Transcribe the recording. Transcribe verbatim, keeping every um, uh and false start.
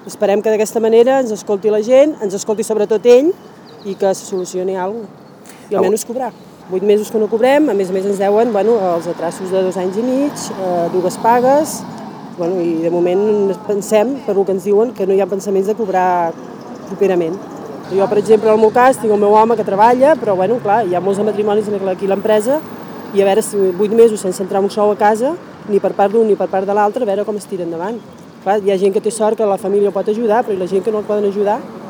Esperem que d'aquesta manera ens escolti la gent, ens escolti sobretot ell i que se solucioni alguna cosa. I almenys cobrar. Vuit mesos que no cobrem, a més a més ens deuen bueno, els atrasos de dos anys i mig, eh, dues pagues, bueno, i de moment pensem, per el que ens diuen, que no hi ha pensaments de cobrar properament. Jo, per exemple, en el meu cas, tinc el meu home que treballa, però bueno, clar, hi ha molts matrimonis aquí a l'empresa i a veure si vuit mesos sense entrar un sou a casa, ni per part d'un ni per part de l'altre, a veure com es tira endavant. Clar, hi ha gent que té sort que la família pot ajudar, però hi ha gent que no el poden ajudar